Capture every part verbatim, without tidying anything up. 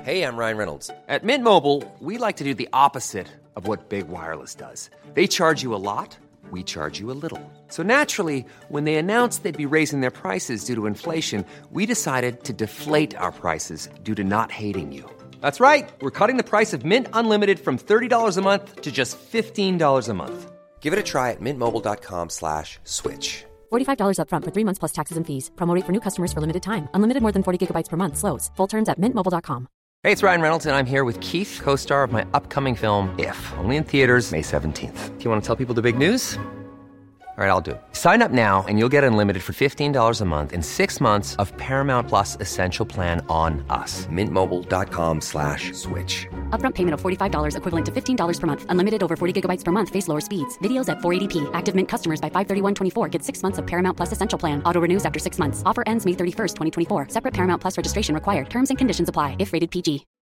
Hey, I'm Ryan Reynolds. At Mint Mobile, we like to do the opposite of what Big Wireless does. They charge you a lot, we charge you a little. So naturally, when they announced they'd be raising their prices due to inflation, we decided to deflate our prices due to not hating you. That's right. We're cutting the price of Mint Unlimited from thirty dollars a month to just fifteen dollars a month. Give it a try at mintmobile.com slash switch. forty-five dollars up front for three months plus taxes and fees. Promo rate for new customers for limited time. Unlimited more than forty gigabytes per month. Slows full terms at mint mobile dot com. Hey, it's Ryan Reynolds, and I'm here with Keith, co-star of my upcoming film, If, only in theaters May seventeenth. Do you want to tell people the big news? All right, I'll do it. Sign up now and you'll get unlimited for fifteen dollars a month and six months of Paramount Plus Essential Plan on us. Mintmobile.com slash switch. Upfront payment of forty-five dollars equivalent to fifteen dollars per month. Unlimited over forty gigabytes per month. Face lower speeds. Videos at four eighty p. Active Mint customers by five thirty-one twenty-four get six months of Paramount Plus Essential Plan. Auto renews after six months. Offer ends May thirty-first, twenty twenty-four. Separate Paramount Plus registration required. Terms and conditions apply if rated P G.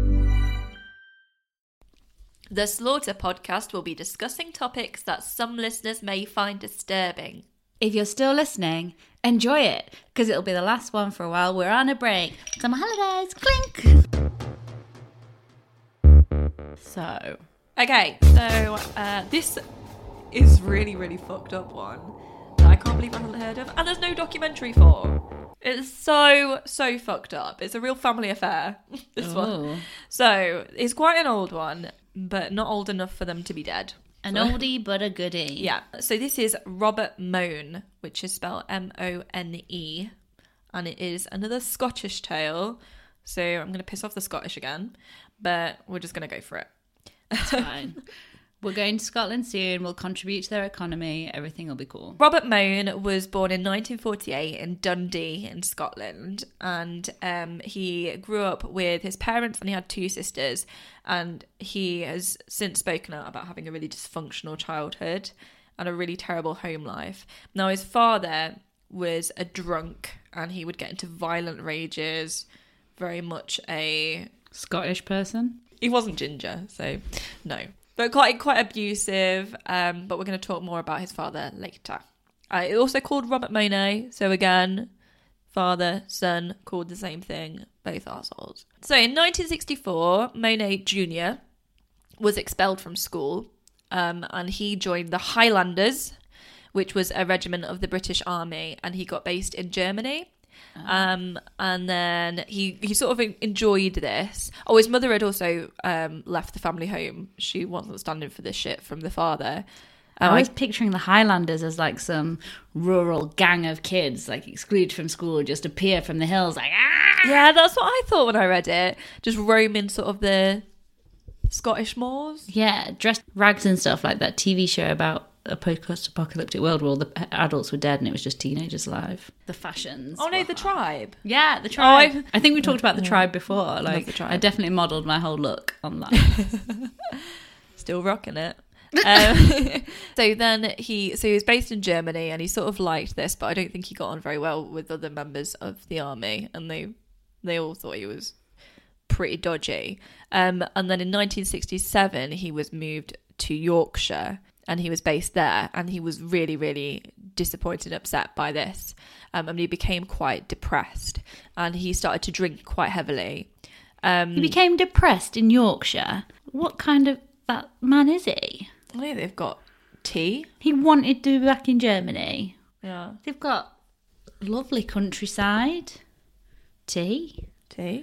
The Slaughter podcast will be discussing topics that some listeners may find disturbing. If you're still listening, enjoy it, because it'll be the last one for a while. We're on a break. Summer holidays, clink! So, okay, so uh, this is really, really fucked up one that I can't believe I haven't heard of, and there's no documentary for. It's so, so fucked up. It's a real family affair, this Ooh. one. So, it's quite an old one, but not old enough for them to be dead. An oldie but a goodie. Yeah. So this is Robert Mone, which is spelled M O N E, and it is another Scottish tale. So I'm going to piss off the Scottish again, but we're just going to go for it. It's fine. We're going to Scotland soon. We'll contribute to their economy. Everything will be cool. Robert Mone was born in nineteen forty-eight in Dundee in Scotland, and um, he grew up with his parents, and he had two sisters, and he has since spoken out about having a really dysfunctional childhood and a really terrible home life. Now, his father was a drunk, and he would get into violent rages, very much a... Scottish person? He wasn't ginger, so no. But quite quite abusive, um, but we're going to talk more about his father later. Uh, it's also called Robert Mone, so again, father, son, called the same thing, both arseholes. So in nineteen sixty-four, Mone Junior was expelled from school, um, and he joined the Highlanders, which was a regiment of the British Army, and he got based in Germany. Um, and then he, he sort of enjoyed this. Oh, his mother had also um, left the family home. She wasn't standing for this shit from the father. Um, I was picturing the Highlanders as like some rural gang of kids, like excluded from school, just appear from the hills like, ah! Yeah, that's what I thought when I read it. Just roaming sort of the Scottish moors. Yeah, dressed rags and stuff, like that T V show about a post-apocalyptic world where all the adults were dead and it was just teenagers alive. The fashions. Oh no, the tribe. Yeah, the tribe. Oh, I think we talked about the tribe before. Like, the tribe. I definitely modelled my whole look on that. Still rocking it. um, so then he, so he was based in Germany, and he sort of liked this, but I don't think he got on very well with other members of the army, and they, they all thought he was pretty dodgy. Um, and then in nineteen sixty-seven, he was moved to Yorkshire. And he was based there, and he was really, really disappointed and upset by this. Um, and he became quite depressed, and he started to drink quite heavily. Um, he became depressed in Yorkshire. What kind of that man is he? I think they've got tea. He wanted to be back in Germany. Yeah. They've got lovely countryside, tea, Tea.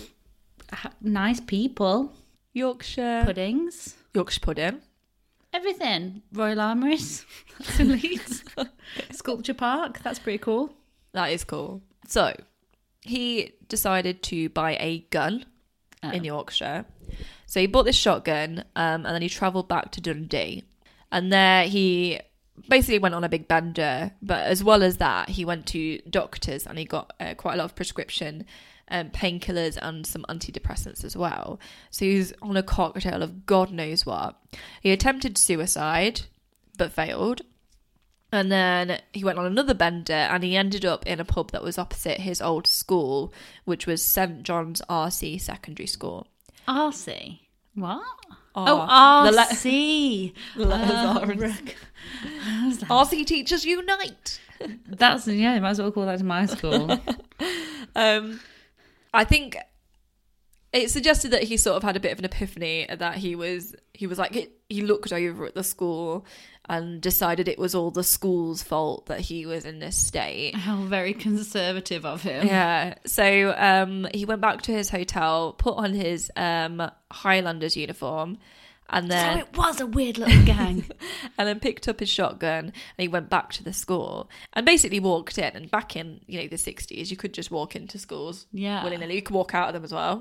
nice people, Yorkshire. puddings. Yorkshire pudding. Everything. Royal Armouries. That's in Leeds. Sculpture Park. That's pretty cool. That is cool. So, he decided to buy a gun Oh. in Yorkshire. So he bought this shotgun, um, and then he travelled back to Dundee. And there he basically went on a big bender. But as well as that, he went to doctors, and he got uh, quite a lot of prescription um, painkillers and some antidepressants as well. So he was on a cocktail of God knows what. He attempted suicide, but failed. And then he went on another bender, and he ended up in a pub that was opposite his old school, which was Saint John's R C Secondary School. R C? What? R- oh, R the C. le- the letters Uh, are in- Rick. R C Teachers Unite. That's, yeah, you might as well call that to my school. um, I think it suggested that he sort of had a bit of an epiphany that he was he was like he looked over at the school and decided it was all the school's fault that he was in this state. How very conservative of him. Yeah. So um, he went back to his hotel, put on his um, Highlanders uniform, and then So it was a weird little gang. and then picked up his shotgun and he went back to the school and basically walked in. And back in, you know, the sixties, you could just walk into schools Yeah. willy-nilly. You could walk out of them as well.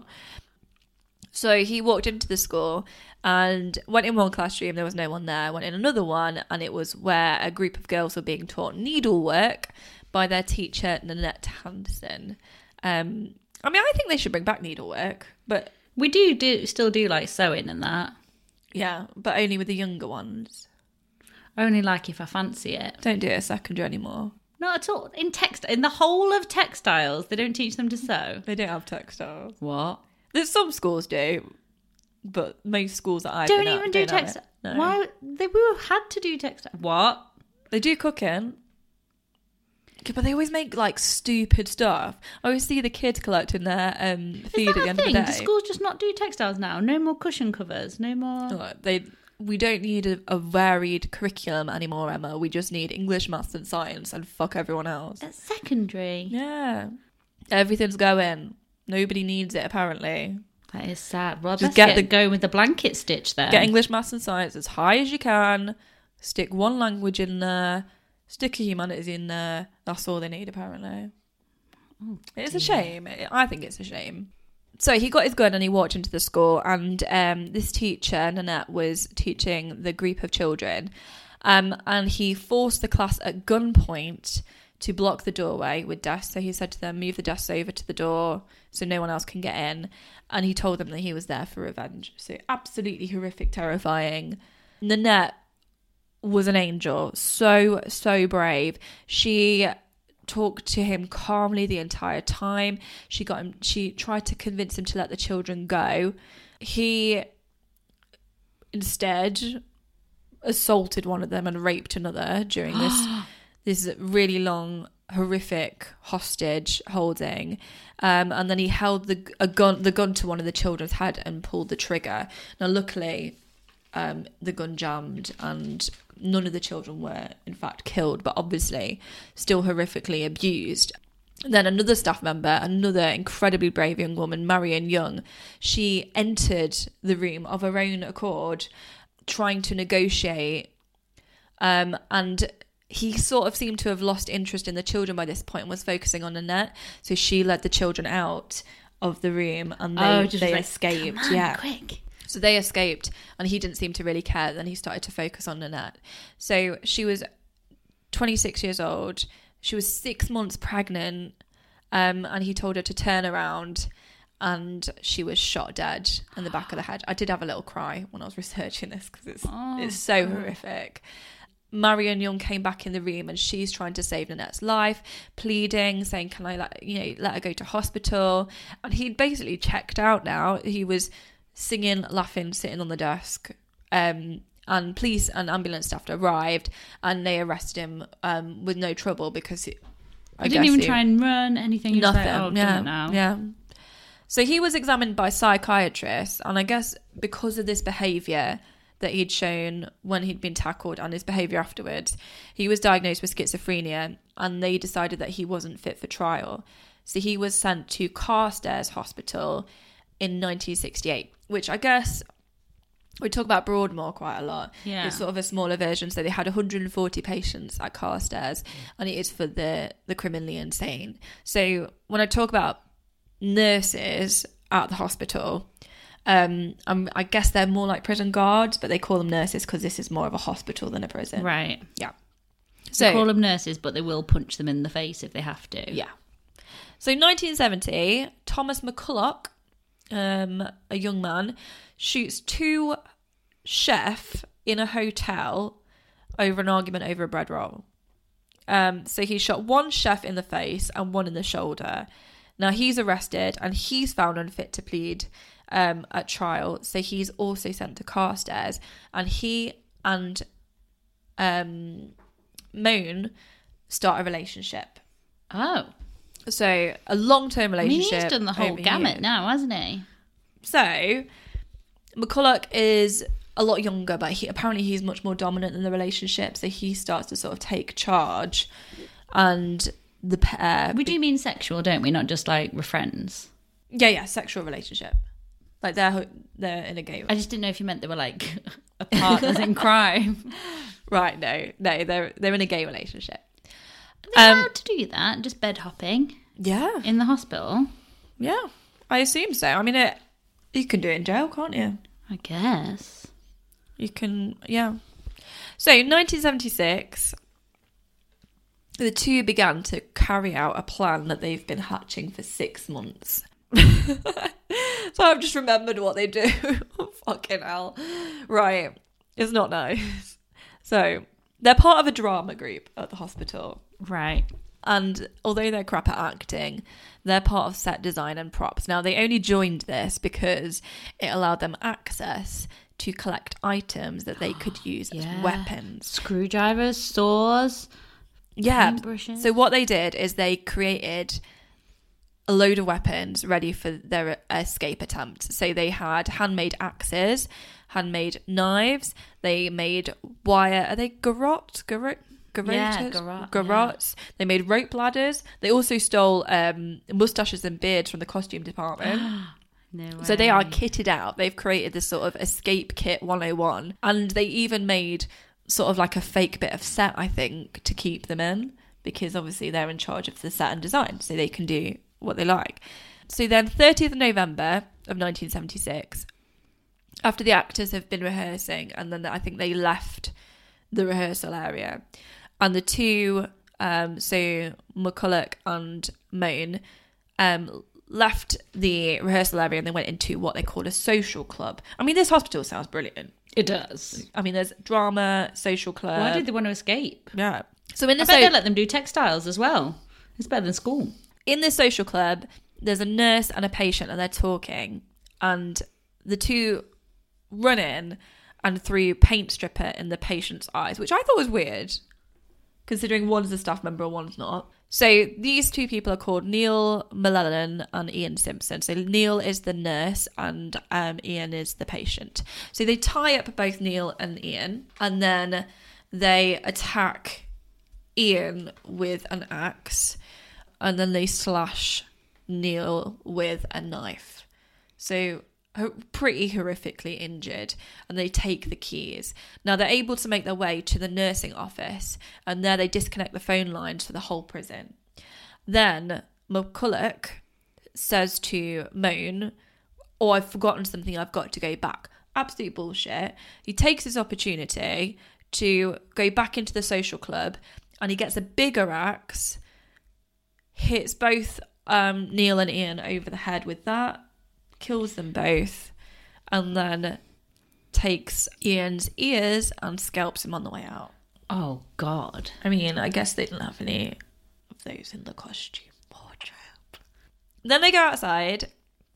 So he walked into the school and went in one classroom. There was no one there. Went in another one, and it was where a group of girls were being taught needlework by their teacher, Nanette Hansen. Um, I mean, I think they should bring back needlework, but We do, do still do like sewing and that. yeah, but only with the younger ones. Only like if I fancy it. Don't do it at secondary anymore. Not at all. In text, in the whole of textiles, they don't teach them to sew. They don't have textiles. What? There's some schools do, but most schools that I've Don't been at even do don't have textile. it. No. Why? They would have had to do textile. What? They do cooking. Yeah, but they always make like stupid stuff. I always see the kids collecting their um, food Is at the that end a of thing? the Do day. schools just not do textiles now? No more cushion covers. No more. Like, they we don't need a, a varied curriculum anymore, Emma. We just need English, maths, and science, and fuck everyone else. At secondary. Yeah, everything's going. Nobody needs it apparently. That is sad. Well, Just just get get, the- the going with the blanket stitch there. Get English, maths, and science as high as you can. Stick one language in there. Stick a humanities in there. That's all they need, apparently. Oh, It's a shame. I think it's a shame. So he got his gun and he walked into the school, and um, this teacher, Nanette, was teaching the group of children, um, and he forced the class at gunpoint to block the doorway with desks. So he said to them, move the desks over to the door so no one else can get in. And he told them that he was there for revenge. So absolutely horrific, terrifying. Nanette was an angel. So, so brave. She talked to him calmly the entire time. She got him, she tried to convince him to let the children go. He instead assaulted one of them and raped another during this this really long, horrific hostage holding. Um, and then he held the a gun the gun to one of the children's head and pulled the trigger. Now, luckily, um, the gun jammed and none of the children were, in fact, killed, but obviously still horrifically abused. Then another staff member, another incredibly brave young woman, Marion Young, she entered the room of her own accord, trying to negotiate. Um, and he sort of seemed to have lost interest in the children by this point and was focusing on Nanette. So she led the children out of the room and they, Oh, just they like, escaped. "Come on, yeah. quick. So they escaped and he didn't seem to really care. Then he started to focus on Nanette. So she was twenty-six years old. She was six months pregnant. Um, and he told her to turn around and she was shot dead in the back of the head. I did have a little cry when I was researching this because it's, Oh, it's so horrific. Marion Young came back in the room and she's trying to save Nanette's life, pleading, saying, can I let, you know, let her go to hospital? And he'd basically checked out now. He was singing, laughing, sitting on the desk. Um, and police and ambulance staff arrived and they arrested him um, with no trouble because it, I I didn't guess even he- try and run anything. nothing. Like, oh, I've yeah, done it now. yeah. So he was examined by psychiatrists, and I guess because of this behaviour that he'd shown when he'd been tackled and his behaviour afterwards, he was diagnosed with schizophrenia, and they decided that he wasn't fit for trial. So he was sent to Carstairs Hospital in nineteen sixty-eight, which I guess we talk about Broadmoor quite a lot. Yeah. It's sort of a smaller version. So they had one hundred forty patients at Carstairs, and it is for the, the criminally insane. So when I talk about nurses at the hospital, um, um, I guess they're more like prison guards, but they call them nurses because this is more of a hospital than a prison. Right. Yeah. So they call them nurses, but they will punch them in the face if they have to. Yeah. So nineteen seventy, Thomas McCulloch, um, a young man, shoots two chefs in a hotel over an argument over a bread roll. Um, so he shot one chef in the face and one in the shoulder. Now he's arrested and he's found unfit to plead um, at trial. So he's also sent to Carstairs, and he and um, Moan start a relationship. Oh. So a long-term I mean, relationship. he's done the whole over gamut years. now, hasn't he? So McCulloch is a lot younger, but he apparently he's much more dominant in the relationship. So he starts to sort of take charge, and the pair. We do mean sexual, don't we? Not just like we're friends. Yeah, yeah, sexual relationship. Like they're they're in a gay. I just didn't know if you meant they were like partners in crime. Right? No, no, they're they're in a gay relationship. Are they Um, allowed to do that? Just bed hopping Yeah, in the hospital? yeah. I assume so. I mean, it. You can do it in jail, can't you? I guess. You can, yeah. So, nineteen seventy-six, the two began to carry out a plan that they've been hatching for six months. So I've just remembered what they do. Fucking hell. Right. It's not nice. So, they're part of a drama group at the hospital. Right. And although they're crap at acting, they're part of set design and props. Now, they only joined this because it allowed them access to collect items that they could use Yeah. as weapons. Screwdrivers, saws. Yeah. Paintbrushes. So what they did is they created a load of weapons ready for their escape attempt. So they had handmade axes, handmade knives. They made wire. Are they garrots? Garrot? Yeah, Garrotes? garrot, Garrots. They made rope ladders. They also stole um, mustaches and beards from the costume department. No way. So they are kitted out. They've created this sort of escape kit one oh one. And they even made sort of like a fake bit of set, I think, to keep them in. Because obviously they're in charge of the set and design. So they can do what they like. So then thirtieth of November of nineteen seventy-six, after the actors have been rehearsing, and then I think they left the rehearsal area. And the two, um, so McCulloch and Moan, um, left the rehearsal area and they went into what they called a social club. I mean, this hospital sounds brilliant. It does. I mean, there's drama, social club. Why did they want to escape? Yeah. So in the I bet so- they let them do textiles as well. It's better than school. in this social club, there's a nurse and a patient, and they're talking, and the two run in and threw paint stripper in the patient's eyes, which I thought was weird, considering one's a staff member and one's not. So these two people are called Neil Mullen and Ian Simpson. So Neil is the nurse and um, Ian is the patient. So they tie up both Neil and Ian, and then they attack Ian with an axe, and then they slash Neil with a knife. So pretty horrifically injured, and they take the keys. Now they're able to make their way to the nursing office, and there they disconnect the phone lines for the whole prison. Then McCulloch says to Moan, "Oh, I've forgotten something, I've got to go back." Absolute bullshit. He takes this opportunity to go back into the social club, and he gets a bigger axe, hits both um, Neil and Ian over the head with that, kills them both, and then takes Ian's ears and scalps him on the way out. Oh, God. I mean, I guess they didn't have any of those in the costume wardrobe. Then they go outside,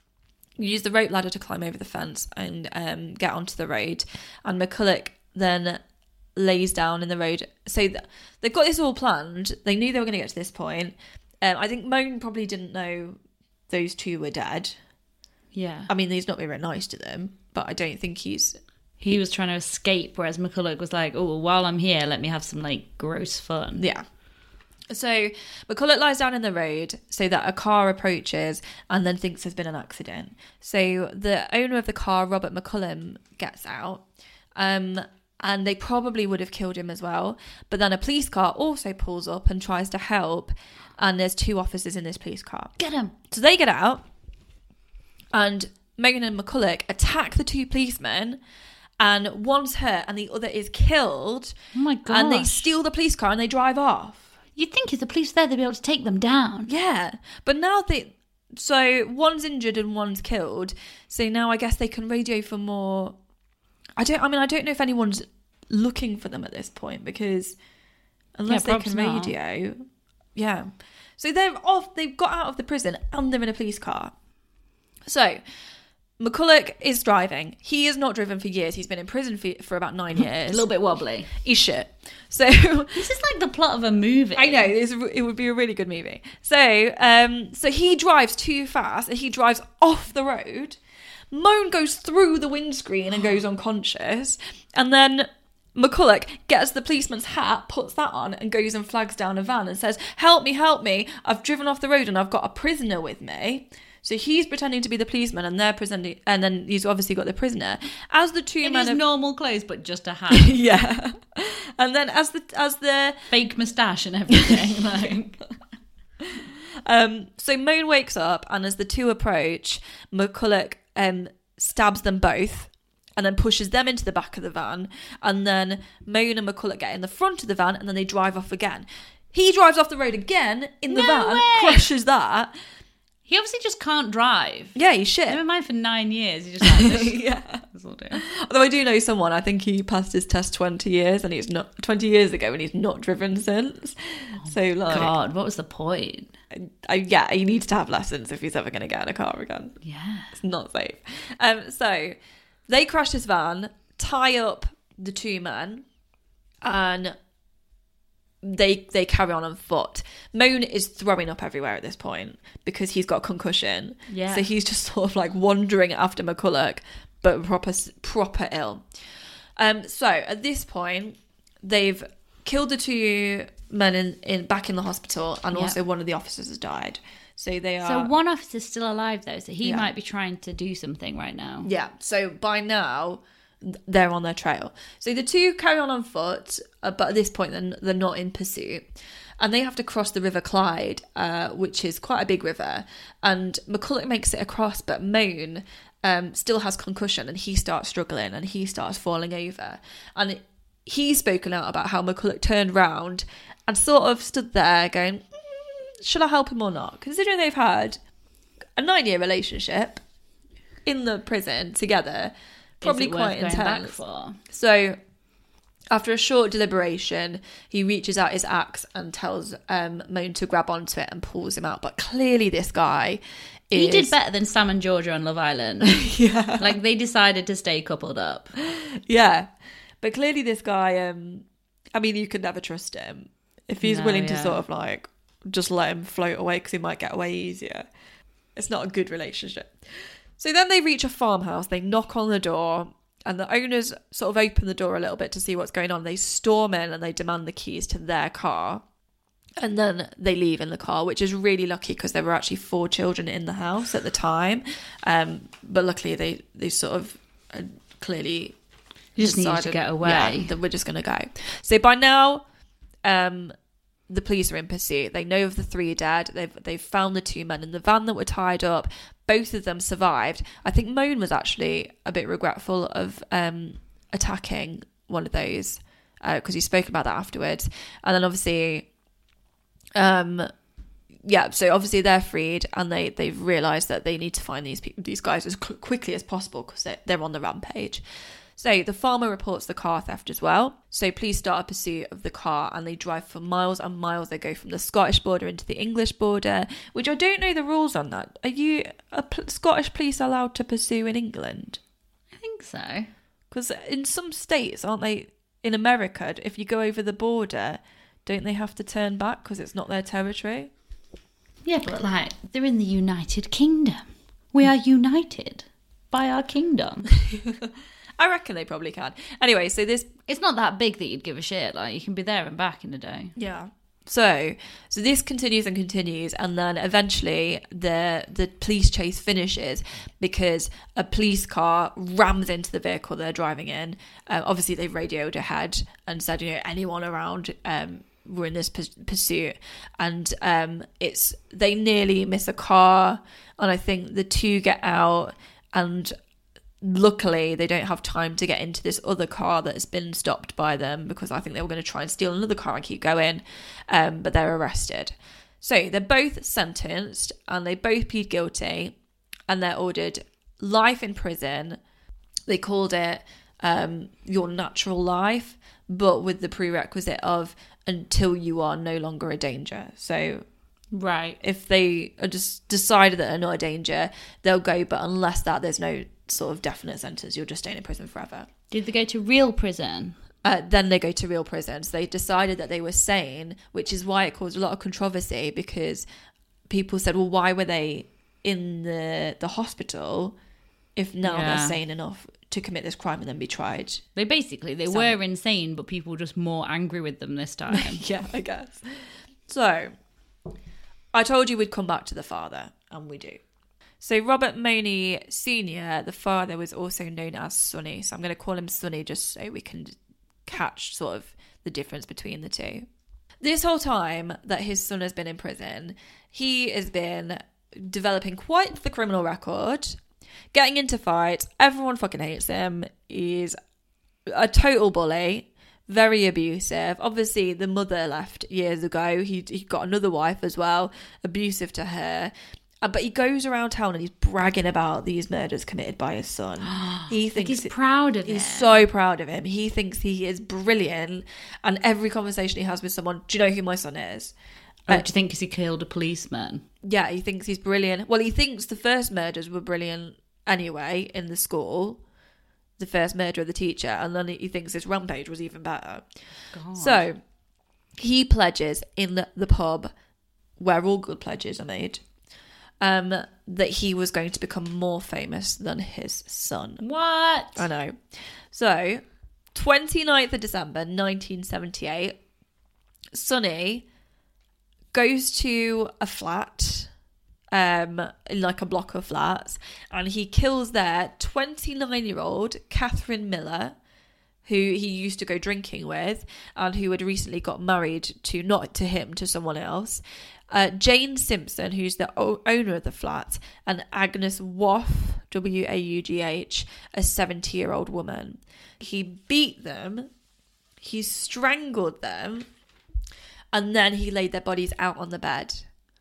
use the rope ladder to climb over the fence and um, get onto the road, and McCulloch then lays down in the road. So th- they've got this all planned. They knew they were going to get to this point. Um, I think Moan probably didn't know those two were dead. Yeah. I mean, he's not been very nice to them, but I don't think he's... He was trying to escape, whereas McCulloch was like, oh, well, while I'm here, let me have some, like, gross fun. Yeah. So McCulloch lies down in the road so that a car approaches and then thinks there's been an accident. So the owner of the car, Robert McCullum, gets out, um, and they probably would have killed him as well. But then a police car also pulls up and tries to help, and there's two officers in this police car. Get him. So they get out, and Megan and McCulloch attack the two policemen, and one's hurt and the other is killed. Oh, my gosh. And they steal the police car and they drive off. You'd think if the police there, they'd be able to take them down. Yeah, but now they... So one's injured and one's killed. So now I guess they can radio for more... I don't. I mean, I don't know if anyone's looking for them at this point, because unless Yeah, they can probs not. radio... Yeah. So they're off. They've got out of the prison and they're in a police car. So McCulloch is driving. He has not driven for years. He's been in prison for, for about nine years. A little bit wobbly. He's shit. So This is like the plot of a movie. I know it's, it would be a really good movie. So, um, so he drives too fast and he drives off the road. Moan goes through the windscreen and goes unconscious. And then McCulloch gets the policeman's hat, puts that on, and goes and flags down a van and says, help me, help me. I've driven off the road and I've got a prisoner with me. So he's pretending to be the policeman and they're pretending, and then he's obviously got the prisoner. As the two in men his have, normal clothes, but just a hat. yeah. And then as the as the fake moustache and everything. Like, um, so Moan wakes up, and as the two approach, McCulloch um stabs them both, and then pushes them into the back of the van, and then Moan and McCulloch get in the front of the van, and then they drive off again. He drives off the road again in the No van, way. crushes that. he obviously just can't drive. Yeah, he's shit. Never mind for nine years. He just like this. Yeah. This will do. Although I do know someone, I think he passed his test twenty years and he's not twenty years ago, and he's not driven since. Oh so like, God, what was the point? I, yeah, he needs to have lessons if he's ever going to get in a car again. Yeah, it's not safe. Um, so they crash this van, tie up the two men, and they they carry on on foot. Moan is throwing up everywhere at this point because he's got a concussion. Yeah. So he's just sort of like wandering after McCulloch, but proper proper ill. Um. So at this point, they've killed the two men in, in back in the hospital, and Yep. also one of the officers has died. So they are. So one officer's still alive though, so he Yeah. might be trying to do something right now. Yeah, so by now they're on their trail. So the two carry on on foot, uh, but at this point they're, they're not in pursuit. And they have to cross the River Clyde, uh, which is quite a big river. And McCulloch makes it across, but Moan um, still has concussion, and he starts struggling and he starts falling over. And it, he's spoken out about how McCulloch turned round and sort of stood there going, mm, should I help him or not? Considering they've had a nine-year relationship in the prison together, probably Is it quite worth going back intense. for? So after a short deliberation, he reaches out his axe and tells um, Moan to grab onto it and pulls him out. But clearly this guy is... He did better than Sam and Georgia on Love Island. Yeah. Like, they decided to stay coupled up. Yeah. But clearly this guy, um, I mean, you could never trust him. If he's No, willing to yeah. sort of like just let him float away because he might get away easier. It's not a good relationship. So then they reach a farmhouse, they knock on the door, and the owners sort of open the door a little bit to see what's going on. They storm in and they demand the keys to their car. And then they leave in the car, which is really lucky because there were actually four children in the house at the time. Um, but luckily they, they sort of uh, clearly You just needed to decided, get away. Yeah, that we're just going to go. So by now, um, the police are in pursuit. They know of the three dead. They've they've found the two men in the van that were tied up. Both of them survived. I think Moan was actually a bit regretful of um, attacking one of those because uh, he spoke about that afterwards. And then obviously, um, yeah. So obviously they're freed, and they they've realised that they need to find these people, these guys as qu- quickly as possible because they're, they're on the rampage. So the farmer reports the car theft as well. So police start a pursuit of the car, and they drive for miles and miles. They go from the Scottish border into the English border, which I don't know the rules on that. Are you a p- Scottish police allowed to pursue in England? I think so. Because in some states, aren't they, in America, if you go over the border, don't they have to turn back because it's not their territory? Yeah, but like, they're in the United Kingdom. We are united by our kingdom. I reckon they probably can. Anyway, so this... It's not that big that you'd give a shit. Like, you can be there and back in a day. Yeah. So, so this continues and continues, and then eventually the the police chase finishes because a police car rams into the vehicle they're driving in. Um, obviously, they radioed ahead and said, you know, anyone around, um, we're in this pus- pursuit, and um, it's they nearly miss a car, and I think the two get out, and luckily they don't have time to get into this other car that has been stopped by them because I think they were going to try and steal another car and keep going, um, but they're arrested. So they're both sentenced and they both plead guilty, and they're ordered life in prison. They called it um, your natural life, but with the prerequisite of until you are no longer a danger. So Right. if they are just decided that they're not a danger, they'll go, but unless that, there's no sort of definite sentence. You're just staying in prison forever. Did they go to real prison? Uh, then they go to real prison. So they decided that they were sane, which is why it caused a lot of controversy because people said, well, why were they in the the hospital if now Yeah. they're sane enough to commit this crime and then be tried. They basically, they Sorry. were insane, but people were just more angry with them this time. Yeah, I guess. So, I told you we'd come back to the father, and we do. So Robert Money Senior, the father, was also known as Sonny. So I'm going to call him Sonny just so we can catch sort of the difference between the two. This whole time that his son has been in prison, he has been developing quite the criminal record, getting into fights. Everyone fucking hates him. He's a total bully, very abusive. Obviously, the mother left years ago. He, he got another wife as well, abusive to her. Uh, but he goes around town and he's bragging about these murders committed by his son. He thinks Like he's proud of He's him. so proud of him. He thinks he is brilliant. And every conversation he has with someone, do you know who my son is? Oh, do you think because he killed a policeman? Yeah, he thinks he's brilliant. Well, he thinks the first murders were brilliant anyway in the school. The first murder of the teacher. And then he thinks this rampage was even better. God. So he pledges in the, the pub where all good pledges are made. Um, that he was going to become more famous than his son. What? I know. So, twenty-ninth of December, nineteen seventy-eight, Sonny goes to a flat, um, in like a block of flats, and he kills their twenty-nine-year-old Catherine Miller, who he used to go drinking with, and who had recently got married to, not to him, to someone else. Uh, Jane Simpson, who's the o- owner of the flat, and Agnes Waugh, W A U G H, a seventy-year-old woman. He beat them, he strangled them, and then he laid their bodies out on the bed.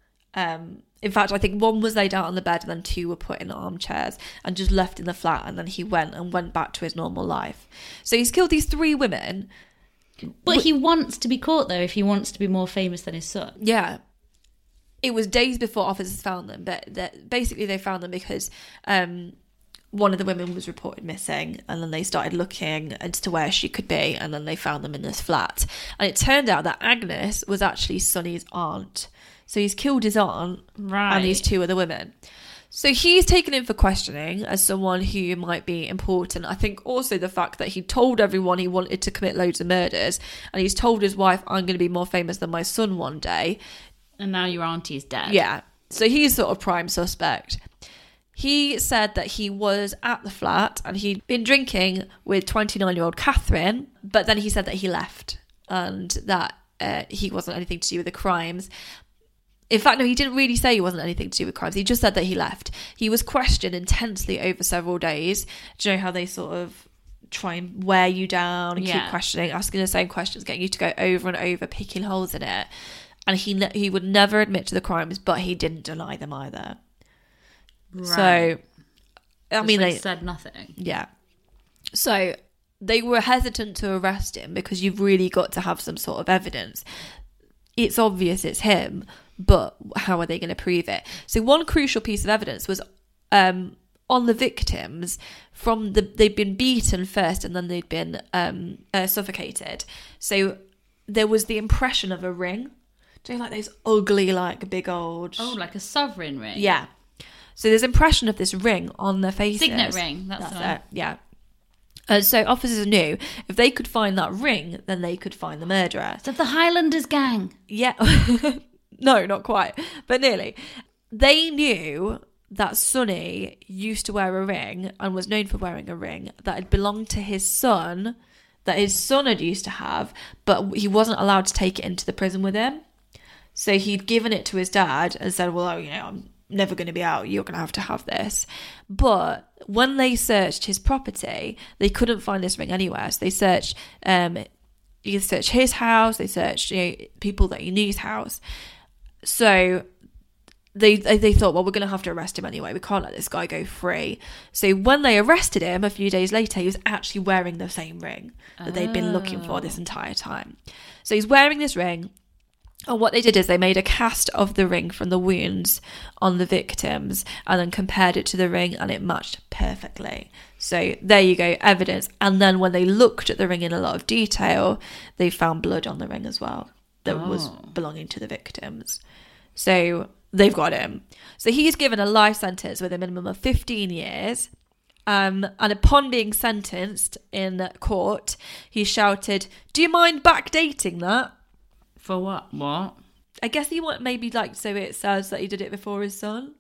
Um, in fact, I think one was laid out on the bed and then two were put in armchairs and just left in the flat, and then he went and went back to his normal life. So he's killed these three women. But he wants to be caught, though, if he wants to be more famous than his son. Yeah. It was days before officers found them, but that basically they found them because um, one of the women was reported missing, and then they started looking as to where she could be, and then they found them in this flat. And it turned out that Agnes was actually Sonny's aunt. So he's killed his aunt Right. and these two other women. So he's taken in for questioning as someone who might be important. I think also the fact that he told everyone he wanted to commit loads of murders, and he's told his wife, I'm going to be more famous than my son one day. And now your auntie's dead. Yeah. So he's sort of prime suspect. He said that he was at the flat and he'd been drinking with twenty-nine-year-old Catherine, but then he said that he left and that uh, he wasn't anything to do with the crimes. In fact, no, he didn't really say he wasn't anything to do with crimes. He just said that he left. He was questioned intensely over several days. Do you know how they sort of try and wear you down and Yeah. keep questioning, asking the same questions, getting you to go over and over, picking holes in it? And he ne- he would never admit to the crimes, but he didn't deny them either. Right. So, I Just, mean, like, they, said nothing. yeah. So they were hesitant to arrest him because you've really got to have some sort of evidence. It's obvious it's him, but how are they going to prove it? So one crucial piece of evidence was um, on the victims. From the they'd been beaten first, and then they'd been um, uh, suffocated. So there was the impression of a ring. Do you know, like those ugly, like big old? Oh, like a sovereign ring. Yeah. So there's impression of this ring on their faces. Signet ring. That's, That's the one. it. Yeah. And so officers knew if they could find that ring, then they could find the murderer. So the Highlanders gang. Yeah. No, not quite, but nearly. They knew that Sonny used to wear a ring and was known for wearing a ring that had belonged to his son, that his son had used to have, but he wasn't allowed to take it into the prison with him. So he'd given it to his dad and said, well, oh, you know, I'm never going to be out. You're going to have to have this. But when they searched his property, they couldn't find this ring anywhere. So they searched, um, you searched his house. They searched, you know, people that he knew's house. So they, they they thought, well, we're going to have to arrest him anyway. We can't let this guy go free. So when they arrested him a few days later, he was actually wearing the same ring that they'd been looking for this entire time. So he's wearing this ring. And what they did is they made a cast of the ring from the wounds on the victims and then compared it to the ring, and it matched perfectly. So there you go, evidence. And then when they looked at the ring in a lot of detail, they found blood on the ring as well that Oh. was belonging to the victims. So they've got him. So he's given a life sentence with a minimum of fifteen years. Um, and upon being sentenced in court, he shouted, "Do you mind backdating that?" For what? What? I guess he want maybe like so it says that he did it before his son.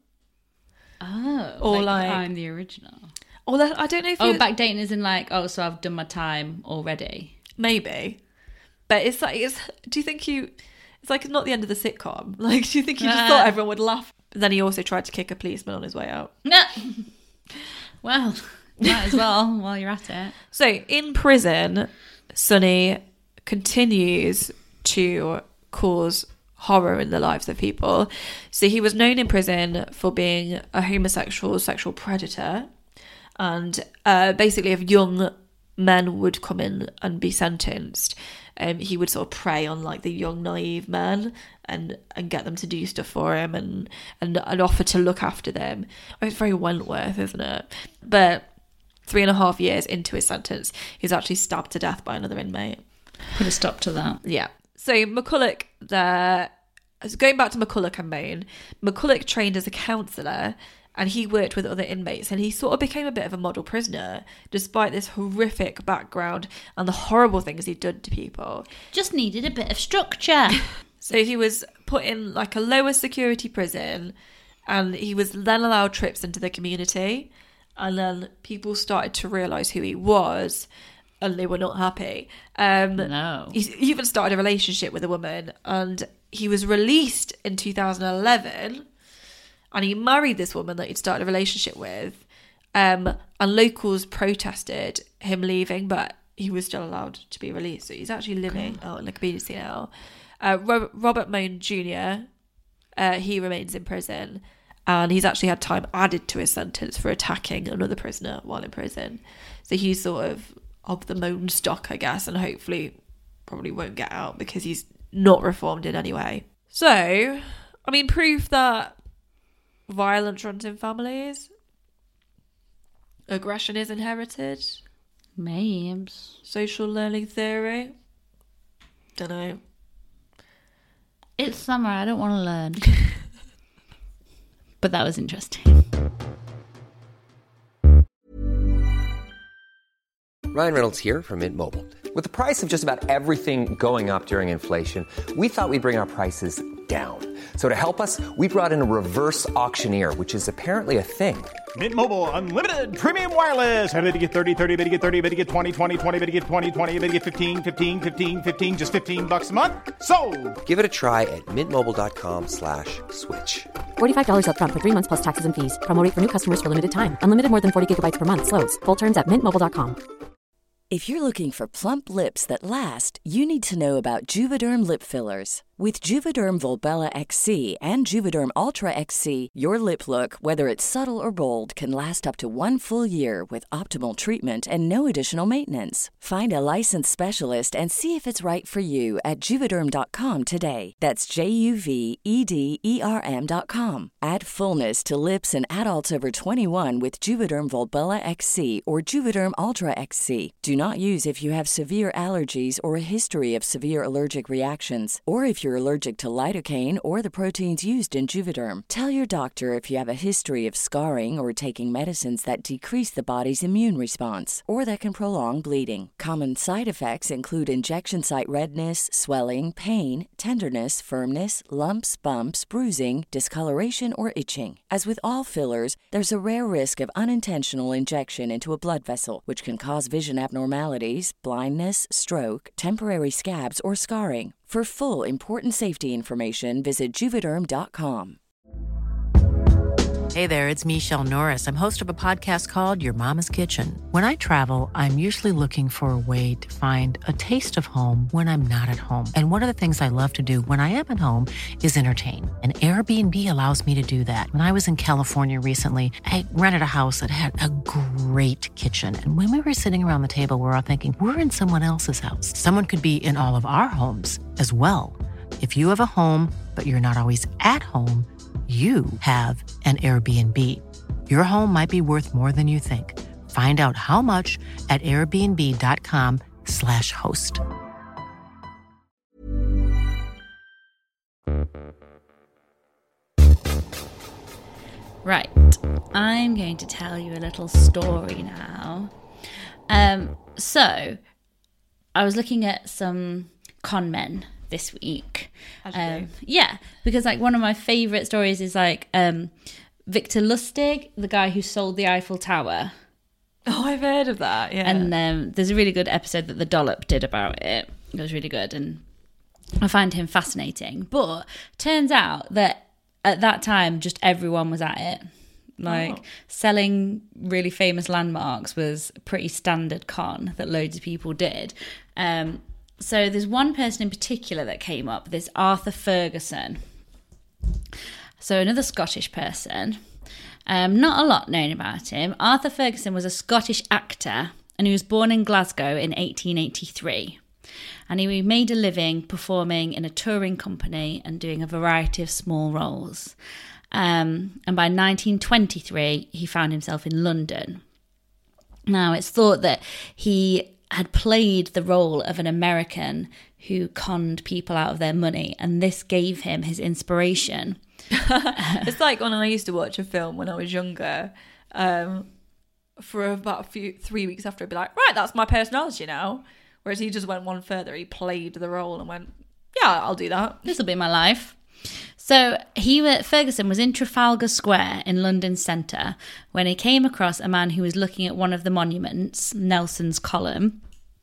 Oh, Or like, like- I'm the original. Or that, I don't know if Oh, he, backdating is in like, oh, so I've done my time already. maybe, but it's like it's. Do you think you? It's like not the end of the sitcom. Like, do you think you just Uh. thought everyone would laugh? But then he also tried to kick a policeman on his way out. No. Well, might as well while you're at it. So in prison, Sonny continues to cause horror in the lives of people. So he was known in prison for being a homosexual sexual predator, and uh, basically if young men would come in and be sentenced, um, he would sort of prey on like the young naive men and and get them to do stuff for him and and, and offer to look after them. Oh, it's very Wentworth, isn't it? But three and a half years into his sentence, he's actually stabbed to death by another inmate. Put a stop to that. Yeah. So McCulloch, there, going back to McCulloch and Moan, McCulloch trained as a counsellor and he worked with other inmates and he sort of became a bit of a model prisoner despite this horrific background and the horrible things he'd done to people. Just needed a bit of structure. So he was put in like a lower security prison and he was then allowed trips into the community, and then people started to realise who he was and they were not happy. Um, No. He even started a relationship with a woman and he was released in two thousand eleven and he married this woman that he'd started a relationship with, um, and locals protested him leaving, but he was still allowed to be released. So he's actually living out in the community now. Uh, Robert, Robert Moan Junior, uh, he remains in prison and he's actually had time added to his sentence for attacking another prisoner while in prison. So he's sort of of the Moan stock, I guess, and hopefully probably won't get out because he's not reformed in any way. So, I mean, proof that violence runs in families, aggression is inherited, Mabes. social learning theory, don't know. It's summer, I don't want to learn. But that was interesting. Ryan Reynolds here from Mint Mobile. With the price of just about everything going up during inflation, we thought we'd bring our prices down. So to help us, we brought in a reverse auctioneer, which is apparently a thing. Mint Mobile Unlimited Premium Wireless. How to get thirty, thirty, how to get thirty, how to get twenty, twenty, twenty, how to get twenty, twenty, how to get fifteen, fifteen, fifteen, fifteen, just fifteen bucks a month? Sold! Give it a try at mintmobile.com slash switch. forty-five dollars up front for three months plus taxes and fees. Promo rate for new customers for limited time. Unlimited more than forty gigabytes per month. Slows full terms at mint mobile dot com. If you're looking for plump lips that last, you need to know about Juvederm lip fillers. With Juvederm Volbella X C and Juvederm Ultra X C, your lip look, whether it's subtle or bold, can last up to one full year with optimal treatment and no additional maintenance. Find a licensed specialist and see if it's right for you at Juvederm dot com today. That's J U V E D E R M dot com. Add fullness to lips in adults over twenty-one with Juvederm Volbella X C or Juvederm Ultra X C. Do not use if you have severe allergies or a history of severe allergic reactions, or if you're allergic to lidocaine or the proteins used in Juvederm. Tell your doctor if you have a history of scarring or taking medicines that decrease the body's immune response or that can prolong bleeding. Common side effects include injection site redness, swelling, pain, tenderness, firmness, lumps, bumps, bruising, discoloration, or itching. As with all fillers, there's a rare risk of unintentional injection into a blood vessel, which can cause vision abnormalities, blindness, stroke, temporary scabs, or scarring. For full, important safety information, visit Juvederm dot com. Hey there, it's Michelle Norris. I'm host of a podcast called Your Mama's Kitchen. When I travel, I'm usually looking for a way to find a taste of home when I'm not at home. And one of the things I love to do when I am at home is entertain. And Airbnb allows me to do that. When I was in California recently, I rented a house that had a great kitchen. And when we were sitting around the table, we were all thinking, we're in someone else's house. Someone could be in all of our homes as well. If you have a home, but you're not always at home, you have an Airbnb. Your home might be worth more than you think. Find out how much at airbnb.com slash host. Right, I'm going to tell you a little story now. Um, so, I was looking at some con men this week. As you Um, do. yeah, because like one of my favourite stories is like um, Victor Lustig, the guy who sold the Eiffel Tower. Oh, I've heard of that, yeah. And um, there's a really good episode that the Dollop did about it. It was really good, and I find him fascinating. But turns out that at that time, just everyone was at it. Like, Oh. selling really famous landmarks was a pretty standard con that loads of people did. Um, so there's one person in particular that came up, this Arthur Ferguson. So another Scottish person. Um, not a lot known about him. Arthur Ferguson was a Scottish actor, and he was born in Glasgow in eighteen eighty-three. And he made a living performing in a touring company and doing a variety of small roles. Um, and by nineteen twenty-three, he found himself in London. Now, it's thought that he had played the role of an American who conned people out of their money, and this gave him his inspiration. It's like when I used to watch a film when I was younger, um, for about a few three weeks after, I'd be like, right, that's my personality now. Whereas he just went one further. He played the role and went, yeah, I'll do that. This will be my life. So he wa- Ferguson was in Trafalgar Square in London Centre when he came across a man who was looking at one of the monuments, Nelson's Column.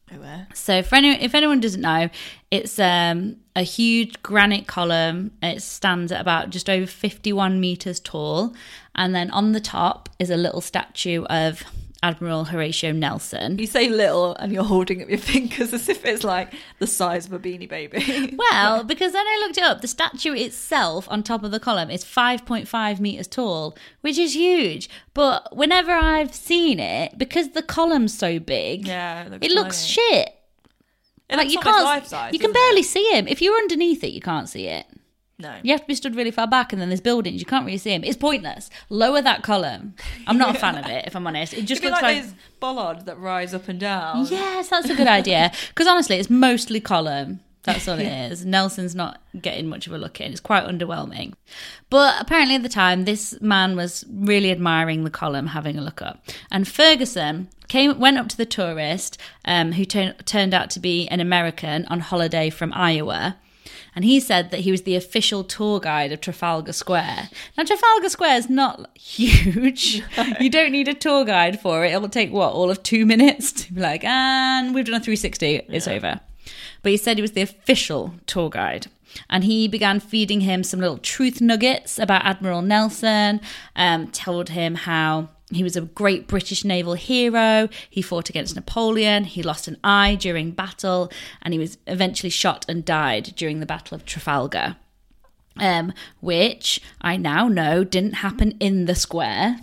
So for any, if anyone doesn't know, it's um, a huge granite column. It stands at about just over fifty-one metres tall. And then on the top is a little statue of Admiral Horatio Nelson. You say little and you're holding up your fingers as if it's like the size of a Beanie Baby. Well, because then I looked it up, the statue itself on top of the column is five point five metres tall, which is huge. But whenever I've seen it, because the column's so big, Yeah, it looks it looks tiny. shit. It Like looks you almost can't, life size, you can doesn't barely it? see him. If you're underneath it, you can't see it. No. You have to be stood really far back, and then there's buildings. You can't really see him. It's pointless. Lower that column. I'm not a fan of it, if I'm honest. It just It'd be looks like, like... those bollards that rise up and down. Yes, that's a good idea. Because honestly, it's mostly column. That's all it is. Nelson's not getting much of a look in. It's quite underwhelming. But apparently at the time, this man was really admiring the column, having a look up. And Ferguson came, went up to the tourist, um, who turn, turned out to be an American on holiday from Iowa. And he said that he was the official tour guide of Trafalgar Square. Now, Trafalgar Square is not huge. No. You don't need a tour guide for it. It will take, what, all of two minutes to be like, and we've done a three sixty. It's yeah. over. But he said he was the official tour guide. And he began feeding him some little truth nuggets about Admiral Nelson, um, told him how he was a great British naval hero. He fought against Napoleon. He lost an eye during battle, and he was eventually shot and died during the Battle of Trafalgar, um, which I now know didn't happen in the square.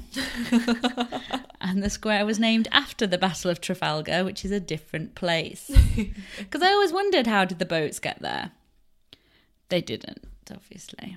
And the square was named after the Battle of Trafalgar, which is a different place. Because I always wondered, how did the boats get there? They didn't, obviously.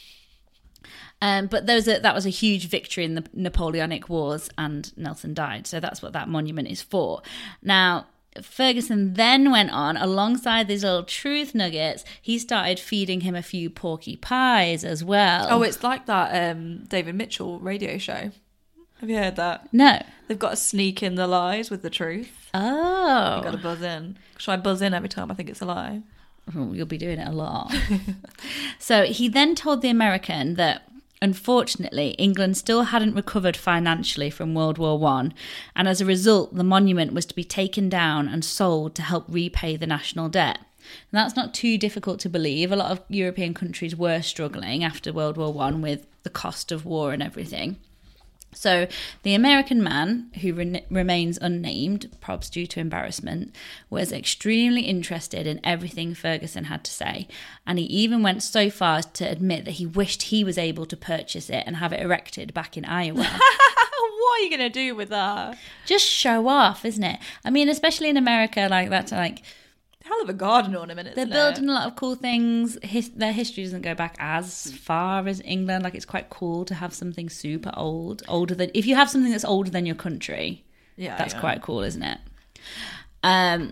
Um, but there was a, that was a huge victory in the Napoleonic Wars, and Nelson died. So that's what that monument is for. Now, Ferguson then went on, alongside these little truth nuggets, he started feeding him a few porky pies as well. Oh, it's like that um, David Mitchell radio show. Have you heard that? No. They've got to sneak in the lies with the truth. Oh. You've got to buzz in. Should I buzz in every time I think it's a lie? Oh, you'll be doing it a lot. So he then told the American that, unfortunately, England still hadn't recovered financially from World War One, and as a result, the monument was to be taken down and sold to help repay the national debt. And that's not too difficult to believe. A lot of European countries were struggling after World War One with the cost of war and everything. So the American man, who re- remains unnamed, probs due to embarrassment, was extremely interested in everything Ferguson had to say, and he even went so far as to admit that he wished he was able to purchase it and have it erected back in Iowa. What are you going to do with that? Just show off, isn't it? I mean, especially in America, like that's like... hell of a garden ornament, They're isn't building it? a lot of cool things. His, their history doesn't go back as far as England. Like, it's quite cool to have something super old, older than... If you have something that's older than your country, yeah, that's yeah. quite cool, isn't it? Um,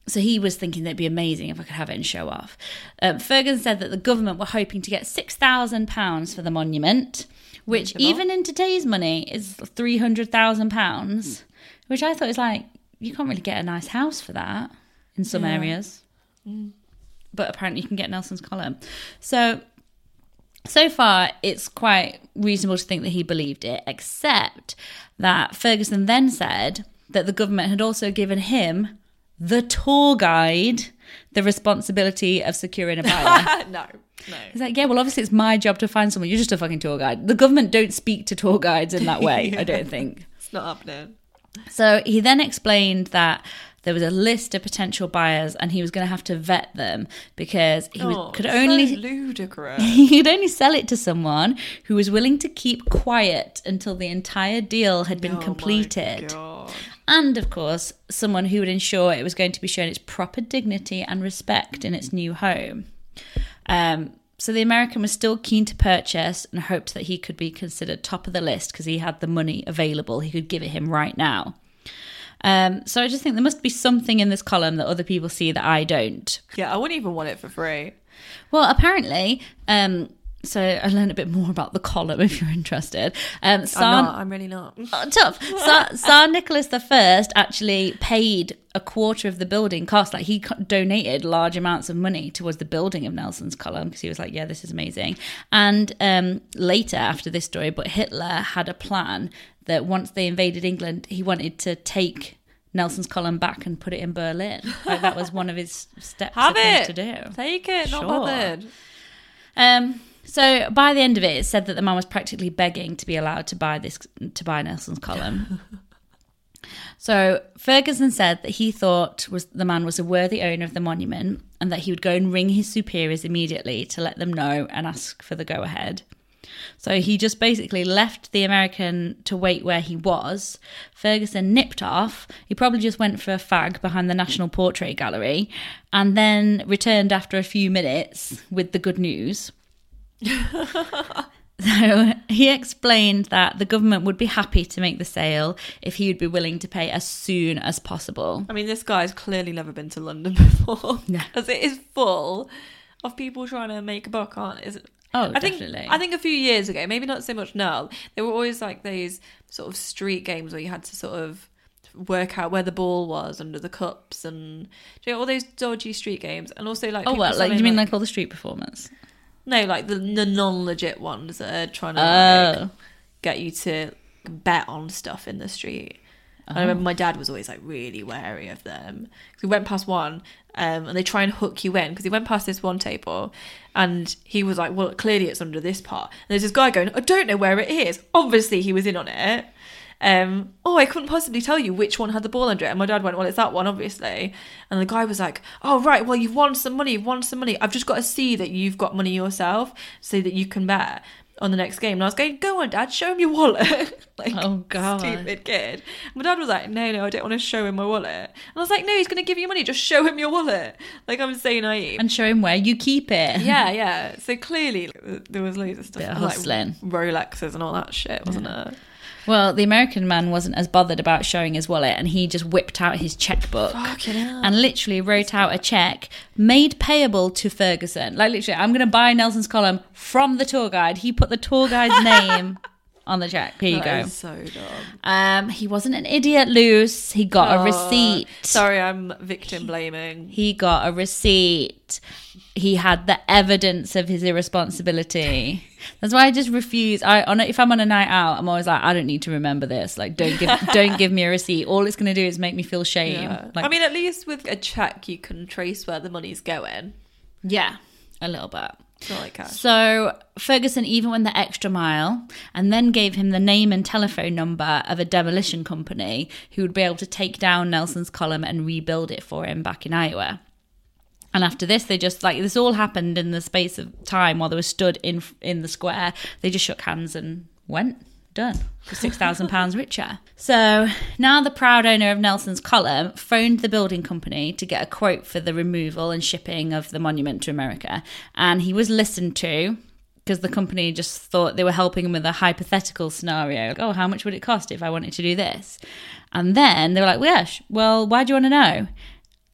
So he was thinking that it'd be amazing if I could have it and show off. Um, Ferguson said that the government were hoping to get six thousand pounds for the monument, which even in today's money is three hundred thousand pounds, which I thought is like, you can't really get a nice house for that in some yeah. areas. Mm. But apparently you can get Nelson's column. So, so far it's quite reasonable to think that he believed it, except that Ferguson then said that the government had also given him, the tour guide, the responsibility of securing a buyer. no, no. He's like, yeah, well, obviously it's my job to find someone. You're just a fucking tour guide. The government don't speak to tour guides in that way, yeah. I don't think. It's not happening. So he then explained that there was a list of potential buyers and he was going to have to vet them because he oh, could only... so ludicrous. He could only sell it to someone who was willing to keep quiet until the entire deal had been oh completed. My God. And, of course, someone who would ensure it was going to be shown its proper dignity and respect in its new home. Um, so the American was still keen to purchase and hoped that he could be considered top of the list because he had the money available. He could give it him right now. Um, so I just think there must be something in this column that other people see that I don't. Yeah, I wouldn't even want it for free. Well, apparently... Um, So I learned a bit more about the column if you're interested. Um, Tsar, I'm not. I'm really not. Oh, tough. Tsar, Tsar Nicholas the First actually paid a quarter of the building cost. Like he donated large amounts of money towards the building of Nelson's column because he was like, yeah, this is amazing. And um, later after this story, but Hitler had a plan that once they invaded England, he wanted to take Nelson's column back and put it in Berlin. Like that was one of his steps Have of things it. to do. Take it. Not Sure. bothered. Um. So by the end of it, it said that the man was practically begging to be allowed to buy this, to buy Nelson's column. So Ferguson said that he thought was the man was a worthy owner of the monument and that he would go and ring his superiors immediately to let them know and ask for the go-ahead. So he just basically left the American to wait where he was. Ferguson nipped off. He probably just went for a fag behind the National Portrait Gallery and then returned after a few minutes with the good news. So he explained that the government would be happy to make the sale if he would be willing to pay as soon as possible. I mean, this guy's clearly never been to London before. Yeah. As it is full of people trying to make a buck, aren't it? Is it? Oh, I think, definitely. I think a few years ago, maybe not so much now, there were always like these sort of street games where you had to sort of work out where the ball was under the cups and you know, all those dodgy street games. And also like... Oh, people well, like, selling, you mean like all the street performers? No, like the, the non-legit ones that are trying to Oh. like, get you to bet on stuff in the street. Oh. I remember my dad was always like really wary of them. We went past one um, and they try and hook you in because he went past this one table and he was like, well, clearly it's under this part. And there's this guy going, I don't know where it is. Obviously he was in on it. Um, oh, I couldn't possibly tell you which one had the ball under it. And my dad went, well, it's that one, obviously. And the guy was like, oh, right, well, you've won some money, you've won some money. I've just got to see that you've got money yourself so that you can bet on the next game. And I was going, go on, Dad, show him your wallet. Like, oh, God. Stupid kid. My dad was like, no, no, I don't want to show him my wallet. And I was like, no, he's going to give you money. Just show him your wallet. Like, I'm so naive. And show him where you keep it. Yeah, yeah. So clearly there was loads of stuff. Bit of like hustling. Rolexes and all that shit, wasn't yeah. it? Well, the American man wasn't as bothered about showing his wallet and he just whipped out his checkbook and literally wrote out a check made payable to Ferguson. Like literally, I'm going to buy Nelson's column from the tour guide. He put the tour guide's name on the check. Here you that go. Is so dumb. Um, he wasn't an idiot, Luce. He got oh, a receipt. Sorry, I'm victim blaming. He got a receipt. He had the evidence of his irresponsibility. That's why I just refuse. I on a, if I'm on a night out, I'm always like, I don't need to remember this. Like, don't give don't give me a receipt. All it's going to do is make me feel shame. Yeah. Like, I mean, at least with a check, you can trace where the money's going. Yeah, a little bit. It's not like cash. So Ferguson even went the extra mile and then gave him the name and telephone number of a demolition company who would be able to take down Nelson's column and rebuild it for him back in Iowa. And after this, they just, like, this all happened in the space of time while they were stood in in the square. They just shook hands and went. Done. For six thousand pounds richer. So now the proud owner of Nelson's column phoned the building company to get a quote for the removal and shipping of the monument to America. And he was listened to because the company just thought they were helping him with a hypothetical scenario. Like, oh, how much would it cost if I wanted to do this? And then they were like, well, yeah, well, why do you want to know?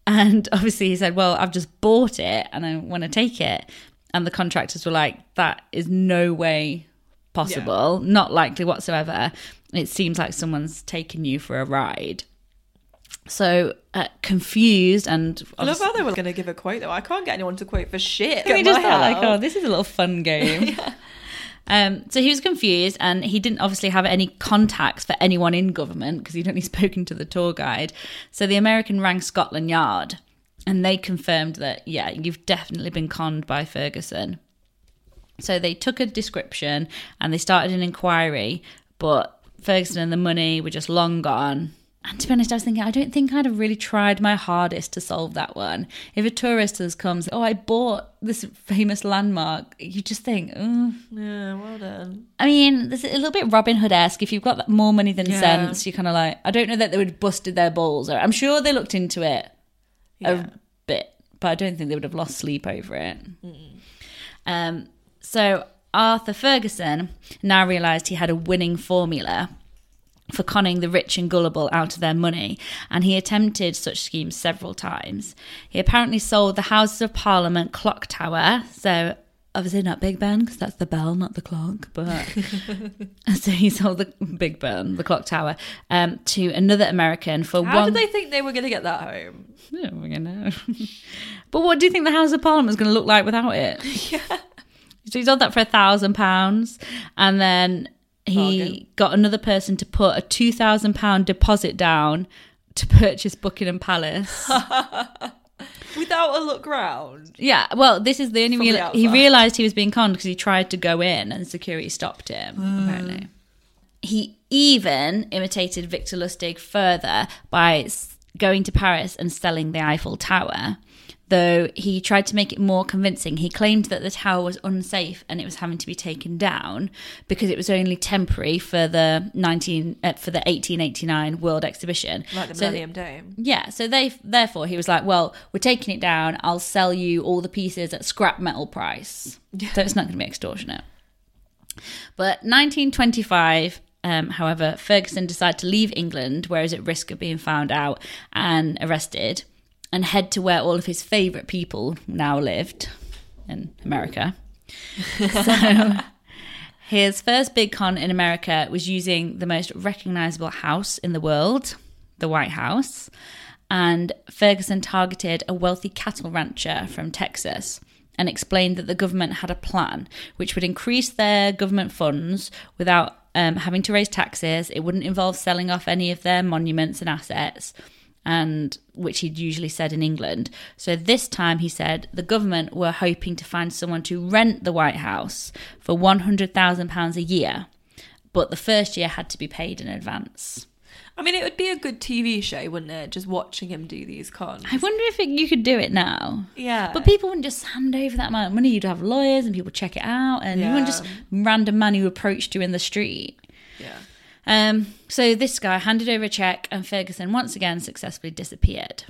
And obviously he said, well, I've just bought it and I want to take it. And the contractors were like, that is no way possible, yeah. not likely whatsoever. It seems like someone's taken you for a ride. So uh, confused and... I love how they were going to give a quote though. I can't get anyone to quote for shit. We just felt like, oh, this is a little fun game. yeah. Um, so he was confused and he didn't obviously have any contacts for anyone in government because he'd only spoken to the tour guide. So the American rang Scotland Yard and they confirmed that, yeah, you've definitely been conned by Ferguson. So they took a description and they started an inquiry, but Ferguson and the money were just long gone. And to be honest, I was thinking, I don't think I'd have really tried my hardest to solve that one. If a tourist has come, oh, I bought this famous landmark, you just think, oh. Yeah, well done. I mean, there's a little bit Robin Hood-esque. If you've got more money than yeah. sense, you're kind of like, I don't know that they would have busted their balls. Or I'm sure they looked into it yeah. a bit, but I don't think they would have lost sleep over it. Mm. Um. So Arthur Ferguson now realised he had a winning formula for conning the rich and gullible out of their money, and he attempted such schemes several times. He apparently sold the Houses of Parliament clock tower, so obviously not Big Ben, because that's the bell, not the clock, but so he sold the Big Ben, the clock tower, um, to another American for How one... How did they think they were going to get that home? Yeah, we're going to know. But what do you think the House of Parliament was going to look like without it? Yeah. So he sold that for a thousand pounds, and then he Bargain. got another person to put a two thousand pound deposit down to purchase Buckingham Palace without a look round. Yeah, well, this is the only real. He realised he was being conned because he tried to go in and security stopped him. Mm. Apparently, he even imitated Victor Lustig further by going to Paris and selling the Eiffel Tower. Though he tried to make it more convincing. He claimed that the tower was unsafe and it was having to be taken down because it was only temporary for the nineteen uh, for the eighteen eighty-nine World Exhibition, like the so, Millennium Dome. Yeah, so they therefore he was like, "Well, we're taking it down. I'll sell you all the pieces at scrap metal price, so it's not going to be extortionate." But nineteen twenty-five. Um, however, Ferguson decided to leave England, where he was at risk of being found out and arrested, and head to where all of his favourite people now lived, in America. So his first big con in America was using the most recognisable house in the world, the White House, and Ferguson targeted a wealthy cattle rancher from Texas and explained that the government had a plan which would increase their government funds without um, having to raise taxes. It wouldn't involve selling off any of their monuments and assets, and which he'd usually said in England. So this time he said the government were hoping to find someone to rent the White House for one hundred thousand pounds a year, but the first year had to be paid in advance. I mean, it would be a good T V show, wouldn't it? Just watching him do these cons. I wonder if it, you could do it now. Yeah. But people wouldn't just hand over that amount of money. You'd have lawyers and people check it out, and yeah. you wouldn't just random man who approached you in the street. Yeah. Um, so this guy handed over a cheque and Ferguson once again successfully disappeared.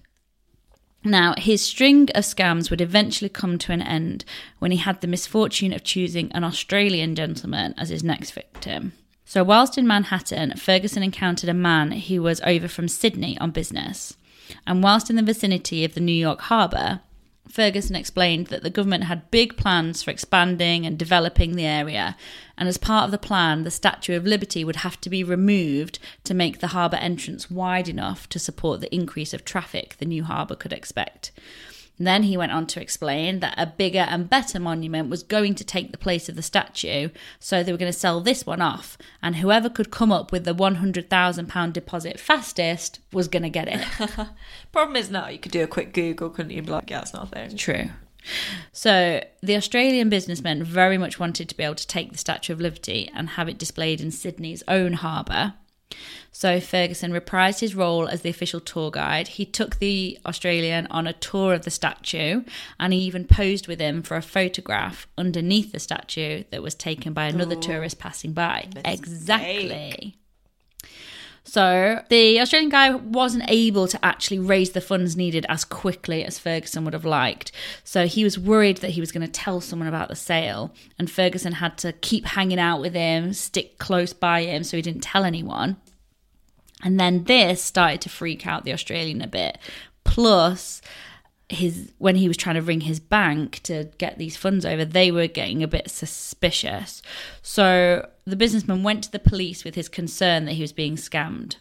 Now, his string of scams would eventually come to an end when he had the misfortune of choosing an Australian gentleman as his next victim. So whilst in Manhattan, Ferguson encountered a man who was over from Sydney on business. And whilst in the vicinity of the New York harbour, Ferguson explained that the government had big plans for expanding and developing the area, and as part of the plan, the Statue of Liberty would have to be removed to make the harbour entrance wide enough to support the increase of traffic the new harbour could expect. And then he went on to explain that a bigger and better monument was going to take the place of the statue, so they were going to sell this one off, and whoever could come up with the one hundred thousand pound deposit fastest was going to get it. Problem is now you could do a quick Google, couldn't you? Be like, yeah, it's nothing. True. So the Australian businessmen very much wanted to be able to take the Statue of Liberty and have it displayed in Sydney's own harbour. So Ferguson reprised his role as the official tour guide. He took the Australian on a tour of the statue, and he even posed with him for a photograph underneath the statue that was taken by another Ooh, tourist passing by. Exactly. So the Australian guy wasn't able to actually raise the funds needed as quickly as Ferguson would have liked. So he was worried that he was going to tell someone about the sale, and Ferguson had to keep hanging out with him, stick close by him so he didn't tell anyone. And then this started to freak out the Australian a bit. Plus, his when he was trying to ring his bank to get these funds over, they were getting a bit suspicious. So the businessman went to the police with his concern that he was being scammed.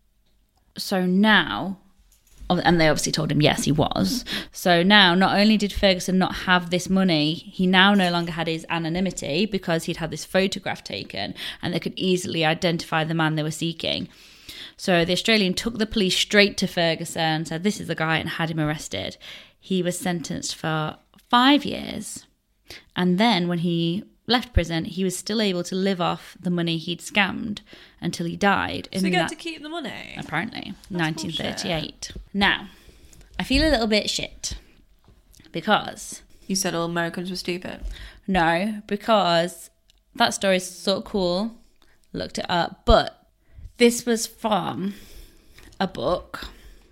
So now, and they obviously told him yes, he was. So now, not only did Ferguson not have this money, he now no longer had his anonymity because he'd had this photograph taken and they could easily identify the man they were seeking. So the Australian took the police straight to Ferguson, said this is the guy, and had him arrested. He was sentenced for five years. And then when he left prison, he was still able to live off the money he'd scammed until he died. So he got that, to keep the money? Apparently, That's nineteen thirty-eight. Bullshit. Now, I feel a little bit shit because... You said all Americans were stupid? No, because that story's sort of cool. Looked it up, but this was from a book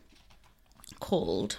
called